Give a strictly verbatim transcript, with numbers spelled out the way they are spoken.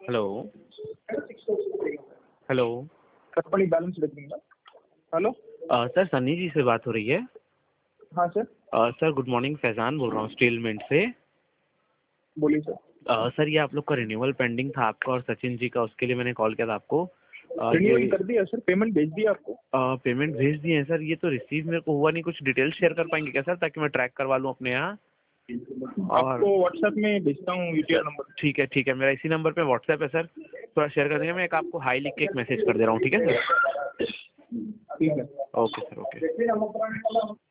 Hello hello company balance लिखूंगा। Hello uh, sir Sunny ji से बात हो रही है? हाँ sir. Uh, sir good morning, Faizan बोल रहा हूँ स्टील मिंट से। बोलिए सर। अ, सर ये आप लोग का रिन्यूअल पेंडिंग था आपका और सचिन जी का, उसके लिए मैंने कॉल किया था आपको। अ, रिन्यूअल ये कर दिया सर, पेमेंट भेज दिया आपको। अ, पेमेंट भेज दिए हैं सर, ये तो रिसीव मेरे को हुआ नहीं। कुछ डिटेल्स शेयर कर पाएंगे क्या सर, ताकि मैं ट्रैक करवा लूँ अपने यहाँ? और आपको व्हाट्सएप में भेजता हूँ यूटीआर नंबर। ठीक है ठीक है, मेरा इसी नंबर पे व्हाट्सएप है सर, थोड़ा शेयर कर देंगे। मैं एक आपको हाई लिख के एक मैसेज कर दे रहा हूँ, ठीक है सर? ठीक है। Okay sir, okay.